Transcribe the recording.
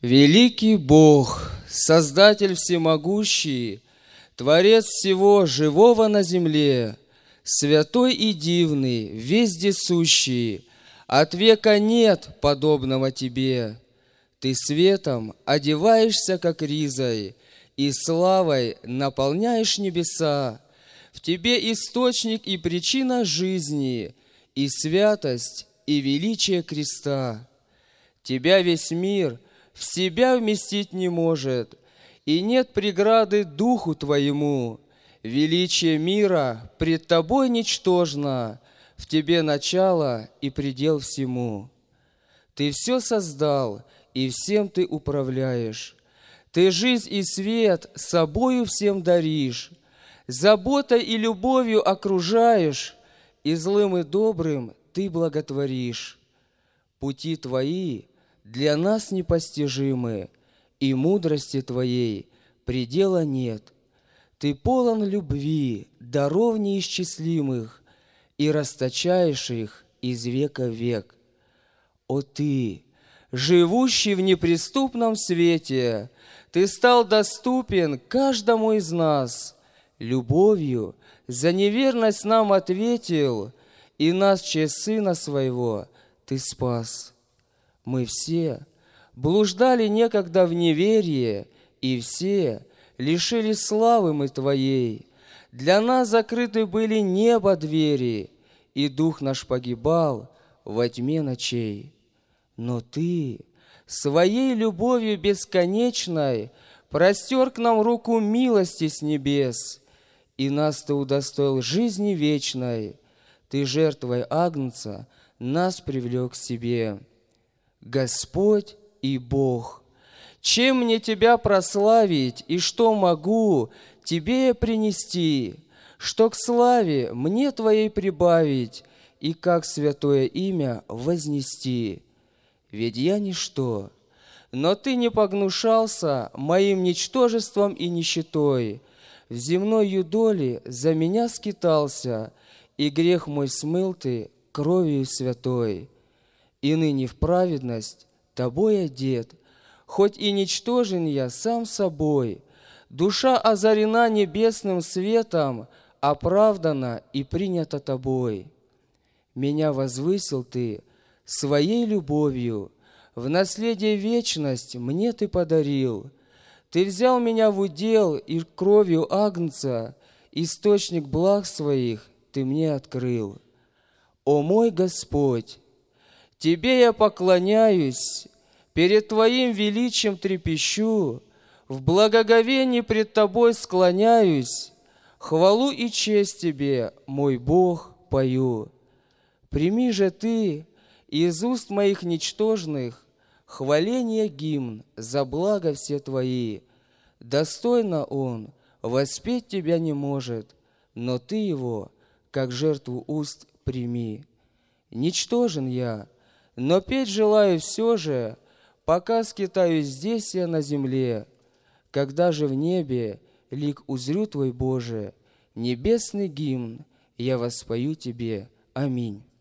Великий Бог, Создатель всемогущий, Творец всего живого на земле, святой и дивный, вездесущий, от века нет подобного Тебе. Ты светом одеваешься, как ризой, и славой наполняешь небеса. В Тебе источник и причина жизни, и святость, и величие креста. Тебя весь мир в себя вместить не может, и нет преграды духу Твоему. Величие мира пред Тобой ничтожно, в Тебе начало и предел всему. Ты все создал, и всем Ты управляешь. Ты жизнь и свет собою всем даришь, заботой и любовью окружаешь, и злым и добрым Ты благотворишь. Пути Твои для нас непостижимы, и мудрости Твоей предела нет. Ты полон любви, даров неисчислимых, и расточаешь их из века в век. О Ты, живущий в неприступном свете, Ты стал доступен каждому из нас, любовью за неверность нам ответил, и нас через Сына Своего Ты спас. Мы все блуждали некогда в неверие, и все лишились славы мы Твоей. Для нас закрыты были небо двери, и дух наш погибал во тьме ночей. Но Ты своей любовью бесконечной простер к нам руку милости с небес, и нас Ты удостоил жизни вечной. Ты жертвой Агнца нас привлек к себе. Господь и Бог, чем мне Тебя прославить, и что могу Тебе я принести, что к славе мне Твоей прибавить, и как святое имя вознести? Ведь я ничто, но Ты не погнушался моим ничтожеством и нищетой. В земной юдоли за меня скитался, и грех мой смыл Ты кровью святой. И ныне в праведность Тобой одет, хоть и ничтожен я сам собой, душа озарена небесным светом, оправдана и принята Тобой. Меня возвысил Ты своей любовью, в наследие вечность мне Ты подарил. Ты взял меня в удел, и кровью Агнца источник благ своих Ты мне открыл. О мой Господь, Тебе я поклоняюсь, перед Твоим величием трепещу, в благоговении пред Тобой склоняюсь, хвалу и честь Тебе, мой Бог, пою. Прими же Ты из уст моих ничтожных хваление гимн за благо все Твои. Достойно он воспеть Тебя не может, но Ты его, как жертву уст, прими. Ничтожен я, но петь желаю все же, пока скитаюсь здесь я на земле. Когда же в небе лик узрю Твой, Боже, небесный гимн я воспою Тебе. Аминь.